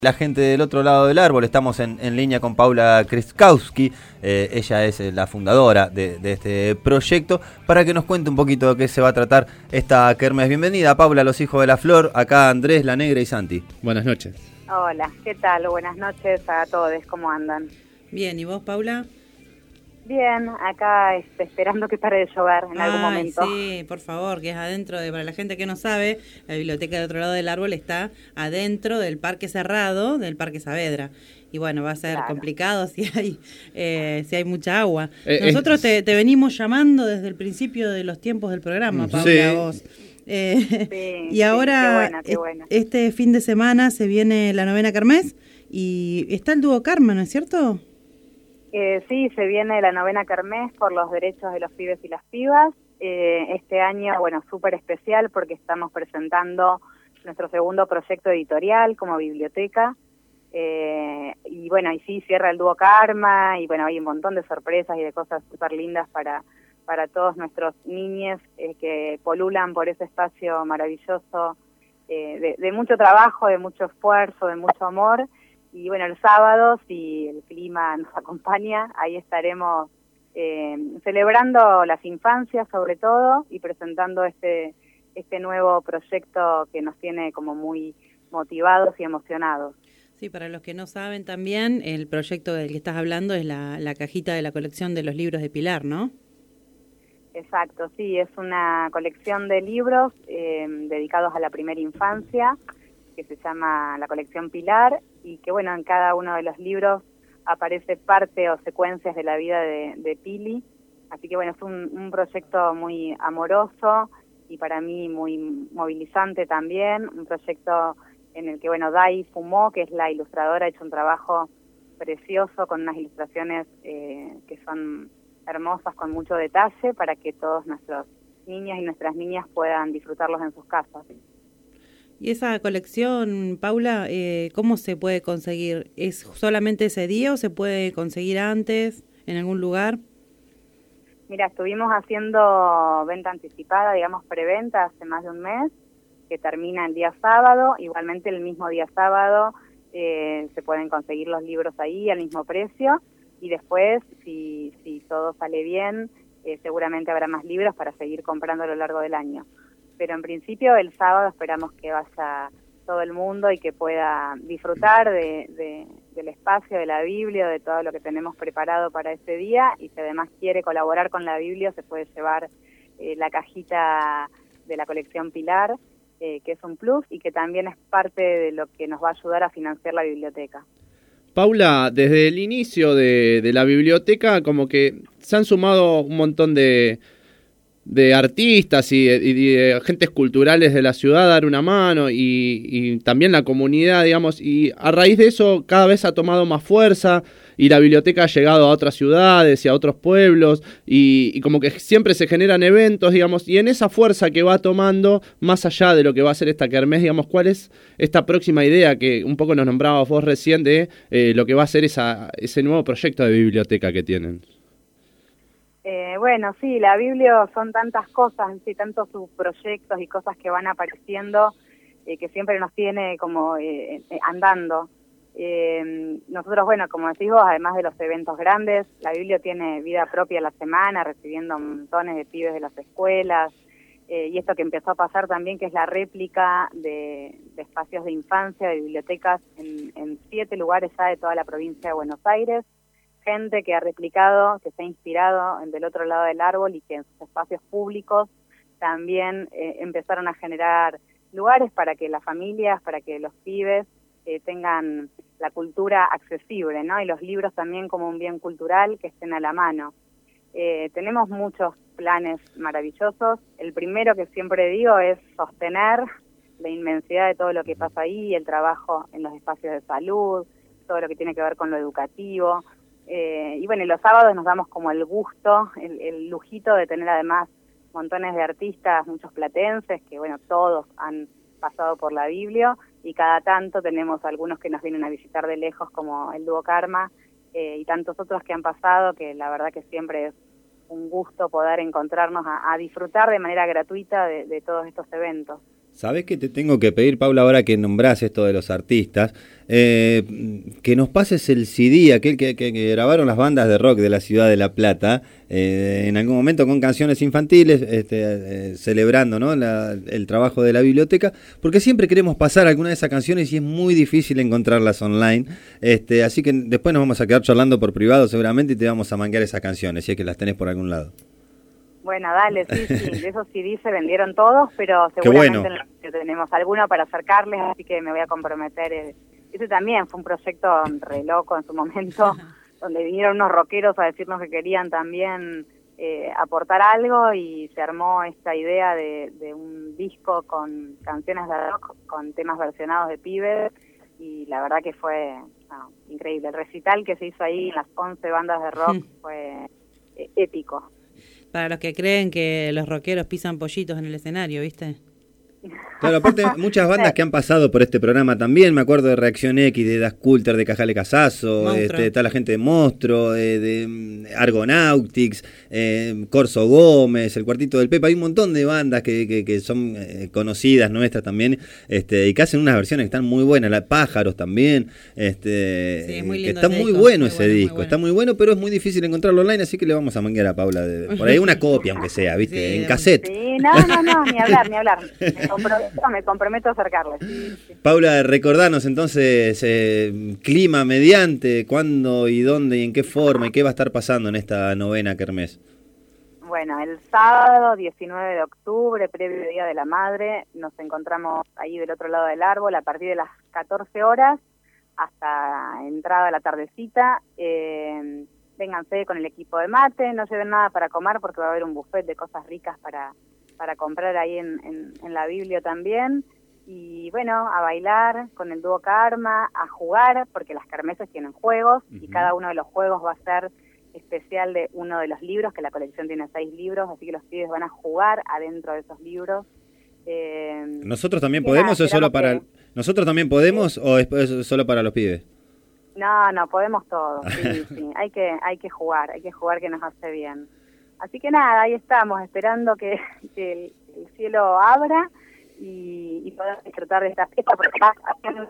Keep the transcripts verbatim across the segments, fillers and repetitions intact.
La gente del otro lado del árbol, estamos en, en línea con Paula Kreskowski, eh, ella es la fundadora de, de este proyecto, para que nos cuente un poquito de qué se va a tratar esta kermés. Bienvenida, Paula, Los Hijos de la Flor, acá Andrés, La Negra y Santi. Buenas noches. Hola, ¿qué tal? Buenas noches a todos, ¿cómo andan? Bien, ¿y vos, Paula? Bien, acá este, esperando que pare de llover en Ay, algún momento. Sí, por favor, que es adentro de, para la gente que no sabe, la biblioteca del otro lado del árbol está adentro del Parque Cerrado, del Parque Saavedra. Y bueno, va a ser claro. complicado si hay eh, si hay mucha agua. Eh, Nosotros eh, te, te venimos llamando desde el principio de los tiempos del programa, Paula, sí. vos. Eh, sí, y ahora, sí, qué bueno, qué bueno. este fin de semana se viene la novena kermés y está el dúo Karma, ¿no es cierto? Eh, sí, se viene la novena kermés por los derechos de los pibes y las pibas. Eh, este año, bueno, súper especial porque estamos presentando nuestro segundo proyecto editorial como biblioteca. Eh, y bueno, y sí, cierra el dúo Karma y bueno, hay un montón de sorpresas y de cosas súper lindas para, para todos nuestros niños eh, que polulan por ese espacio maravilloso eh, de, de mucho trabajo, de mucho esfuerzo, de mucho amor. Y bueno, el sábado, si el clima nos acompaña, ahí estaremos eh, celebrando las infancias sobre todo y presentando este este nuevo proyecto que nos tiene como muy motivados y emocionados. Sí, para los que no saben también, el proyecto del que estás hablando es la, la cajita de la colección de los libros de Pilar, ¿no? Exacto, sí, es una colección de libros eh, dedicados a la primera infancia, que se llama la colección Pilar, y que bueno, en cada uno de los libros aparece parte o secuencias de la vida de, de Pili, así que bueno, es un, un proyecto muy amoroso y para mí muy movilizante también, un proyecto en el que bueno, Dai Fumó, que es la ilustradora, ha hecho un trabajo precioso con unas ilustraciones eh, que son hermosas, con mucho detalle, para que todos nuestros niños y nuestras niñas puedan disfrutarlos en sus casas. Y esa colección, Paula, eh, ¿cómo se puede conseguir? ¿Es solamente ese día o se puede conseguir antes, en algún lugar? Mira, estuvimos haciendo venta anticipada, digamos preventa, hace más de un mes, que termina el día sábado. Igualmente el mismo día sábado eh, se pueden conseguir los libros ahí al mismo precio. Y después, si, si todo sale bien, eh, seguramente habrá más libros para seguir comprando a lo largo del año. Pero en principio el sábado esperamos que vaya todo el mundo y que pueda disfrutar de, de, del espacio, de la Biblia, de todo lo que tenemos preparado para ese día, y si además quiere colaborar con la Biblia se puede llevar eh, la cajita de la colección Pilar, eh, que es un plus y que también es parte de lo que nos va a ayudar a financiar la biblioteca. Paula, desde el inicio de, de la biblioteca como que se han sumado un montón de... de artistas y, y de agentes culturales de la ciudad a dar una mano y, y también la comunidad, digamos, y a raíz de eso cada vez ha tomado más fuerza y la biblioteca ha llegado a otras ciudades y a otros pueblos y, y como que siempre se generan eventos, digamos, y en esa fuerza que va tomando, más allá de lo que va a ser esta kermés, digamos, ¿cuál es esta próxima idea que un poco nos nombrabas vos recién de eh, lo que va a ser esa, ese nuevo proyecto de biblioteca que tienen? Eh, bueno, sí, la Biblia son tantas cosas, sí, tantos subproyectos y cosas que van apareciendo eh, que siempre nos tiene como eh, eh, andando. Eh, nosotros, bueno, como decís vos, además de los eventos grandes, la Biblia tiene vida propia la semana, recibiendo montones de pibes de las escuelas, eh, y esto que empezó a pasar también, que es la réplica de, de espacios de infancia, de bibliotecas en, en siete lugares ya de toda la provincia de Buenos Aires. Gente que ha replicado, que se ha inspirado en del otro lado del árbol y que en sus espacios públicos también eh, empezaron a generar lugares para que las familias, para que los pibes eh, tengan la cultura accesible, ¿no? Y los libros también como un bien cultural que estén a la mano. Eh, tenemos muchos planes maravillosos. El primero que siempre digo es sostener la inmensidad de todo lo que pasa ahí, el trabajo en los espacios de salud, todo lo que tiene que ver con lo educativo. Eh, y bueno, y los sábados nos damos como el gusto, el, el lujito de tener además montones de artistas, muchos platenses, que bueno, todos han pasado por la Biblia, y cada tanto tenemos algunos que nos vienen a visitar de lejos, como el dúo Karma, eh, y tantos otros que han pasado, que la verdad que siempre es un gusto poder encontrarnos a, a disfrutar de manera gratuita de, de todos estos eventos. ¿Sabés que te tengo que pedir, Paula, ahora que nombrás esto de los artistas, eh, que nos pases el C D, aquel que, que, que grabaron las bandas de rock de la ciudad de La Plata, eh, en algún momento con canciones infantiles, este, eh, celebrando, ¿no?, la, el trabajo de la biblioteca, porque siempre queremos pasar alguna de esas canciones y es muy difícil encontrarlas online, este, así que después nos vamos a quedar charlando por privado seguramente y te vamos a manguear esas canciones, si es que las tenés por algún lado. Bueno, dale, sí, sí, de esos C D se vendieron todos, pero seguramente bueno. en el tenemos alguno para acercarles, así que me voy a comprometer. Eh. Ese también fue un proyecto re loco en su momento, donde vinieron unos rockeros a decirnos que querían también eh, aportar algo y se armó esta idea de, de un disco con canciones de rock, con temas versionados de pibes, y la verdad que fue no, increíble. El recital que se hizo ahí en las once bandas de rock fue eh, épico. Para los que creen que los rockeros pisan pollitos en el escenario, ¿viste? Claro, aparte muchas bandas que han pasado por este programa también, me acuerdo de Reacción X, de Das Culter, de Cajale Casazo, este, está la gente de Monstruo, de, de Argonautics, eh, Corso Gómez, El Cuartito del Pepa, hay un montón de bandas que, que, que son eh, conocidas nuestras también, este, y que hacen unas versiones que están muy buenas, la Pájaros también, este, sí, es muy que lindo está ese muy disco, bueno muy ese bueno, muy disco, bueno. está muy bueno, pero es muy difícil encontrarlo online, así que le vamos a manguear a Paula de, por ahí una copia, aunque sea, ¿viste? Sí, en de- cassette. Sí, no, no, no, ni hablar, ni hablar. Me comprometo, me comprometo a acercarles. Sí, sí. Paula, recordanos entonces, eh, clima mediante, cuándo y dónde y en qué forma y qué va a estar pasando en esta novena kermés. Bueno, el sábado diecinueve de octubre, previo Día de la Madre, nos encontramos ahí del otro lado del árbol a partir de las catorce horas hasta entrada de la tardecita. Eh, vénganse con el equipo de mate, no lleven nada para comer porque va a haber un buffet de cosas ricas para, para comprar ahí en, en, en la Biblia también. Y bueno, a bailar con el dúo Karma, a jugar, porque las kermeses tienen juegos, uh-huh. y cada uno de los juegos va a ser especial de uno de los libros, que la colección tiene seis libros, así que los pibes van a jugar adentro de esos libros. Eh, ¿Nosotros también podemos nada, o solo para que... nosotros también podemos ¿sí? o es, es solo para los pibes? No, no, podemos todos, sí, sí, hay que, hay que jugar, hay que jugar que nos hace bien. Así que nada, ahí estamos, esperando que, que el, el cielo abra y, y poder disfrutar de esta fiesta, porque estás haciendo,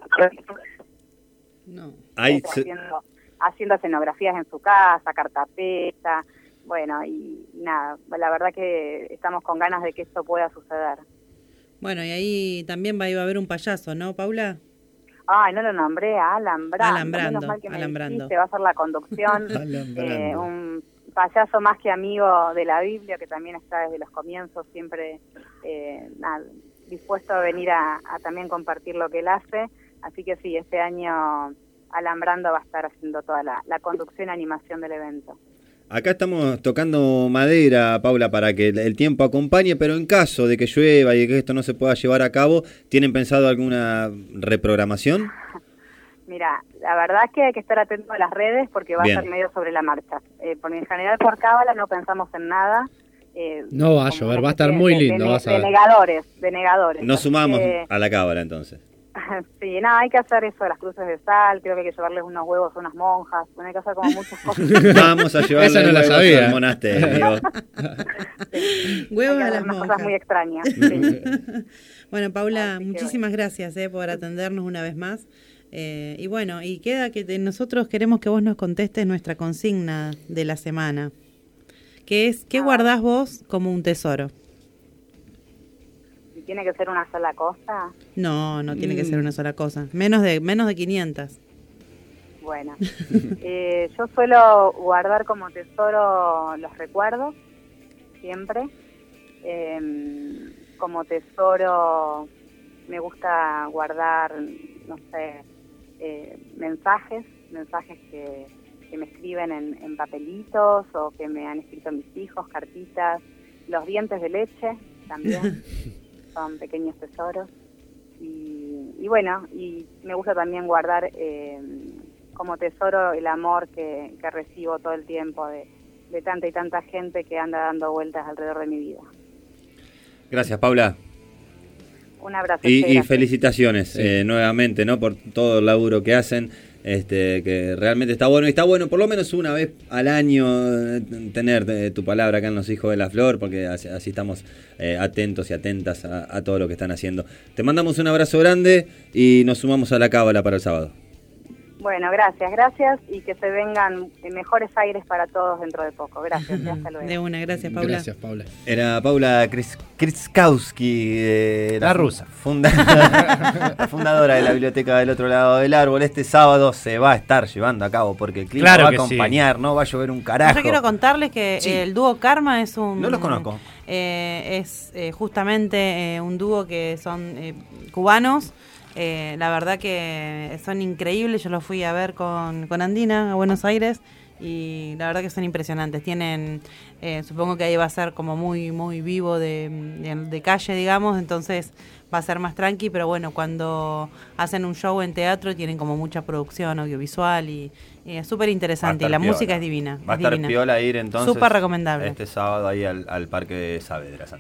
no. haciendo, haciendo escenografías en su casa, cartapeta, bueno, y, y nada, la verdad que estamos con ganas de que esto pueda suceder. Bueno, y ahí también va, iba a haber un payaso, ¿no, Paula? Ay, no lo nombré, a Alan Brando. Alambrando, Menos mal que me Alambrando. dijiste, va a ser la conducción. eh, un payaso más que amigo de la Biblia, que también está desde los comienzos, siempre eh, nada, dispuesto a venir a, a también compartir lo que él hace. Así que sí, este año Alan Brando va a estar haciendo toda la, la conducción y animación del evento. Acá estamos tocando madera, Paula, para que el tiempo acompañe, pero en caso de que llueva y que esto no se pueda llevar a cabo, ¿tienen pensado alguna reprogramación? Mira, la verdad es que hay que estar atento a las redes porque va Bien. a ser medio sobre la marcha. Eh, porque en general por Cábala no pensamos en nada. Eh, no va a llover, va a estar muy lindo. De, vas a ver. de negadores, de negadores. Nos sumamos que, a la Cábala entonces. Sí, no, hay que hacer eso de las cruces de sal, creo que hay que llevarles unos huevos a unas monjas, bueno, hay que hacer como muchas cosas. Vamos a llevarles no huevos sabía. al monasterio. Sí, huevos a las monjas. monjas. Cosas muy extrañas. Sí. Bueno, Paula, Así muchísimas bueno. gracias eh, por atendernos una vez más. Eh, y bueno, y queda que te, nosotros queremos que vos nos contestes nuestra consigna de la semana, que es, ¿qué ah. guardás vos como un tesoro? ¿Tiene que ser una sola cosa? No, no tiene mm. que ser una sola cosa. Menos de menos de quinientas. Bueno, eh, yo suelo guardar como tesoro los recuerdos, siempre. Eh, como tesoro me gusta guardar, no sé, eh, mensajes, mensajes que, que me escriben en, en papelitos o que me han escrito mis hijos, cartitas, los dientes de leche también. Son pequeños tesoros y, y bueno, y me gusta también guardar eh, como tesoro el amor que, que recibo todo el tiempo de, de tanta y tanta gente que anda dando vueltas alrededor de mi vida. Gracias, Paula. Un abrazo. Y, y felicitaciones sí. eh, nuevamente, ¿no? Por todo el laburo que hacen. Este, que realmente está bueno, y está bueno por lo menos una vez al año eh, tener eh, tu palabra acá en Los Hijos de la Flor, porque así, así estamos eh, atentos y atentas a, a todo lo que están haciendo. Te mandamos un abrazo grande y nos sumamos a la cábala para el sábado. Bueno, gracias, gracias, y que se vengan mejores aires para todos dentro de poco. Gracias, y hasta luego. De una, gracias, Paula. Gracias, Paula. Era Paula Kris- Kriskowski, eh, La rusa. funda- la fundadora de la Biblioteca del Otro Lado del Árbol. Este sábado se va a estar llevando a cabo porque el clima Claro va a que sí. acompañar, no va a llover un carajo. Yo quiero contarles que Sí. el dúo Karma es un... No los conozco. eh, es eh, justamente eh, un dúo que son eh, cubanos. Eh, la verdad que son increíbles. Yo los fui a ver con, con Andina a Buenos Aires y la verdad que son impresionantes. Tienen, eh, supongo que ahí va a ser como muy muy vivo de, de, de calle, digamos, entonces va a ser más tranqui, pero bueno, cuando hacen un show en teatro tienen como mucha producción audiovisual y, y es súper interesante y la piola. música es divina. Va a es estar divina. piola ir entonces Súper recomendable. este sábado ahí al, al Parque Saavedra.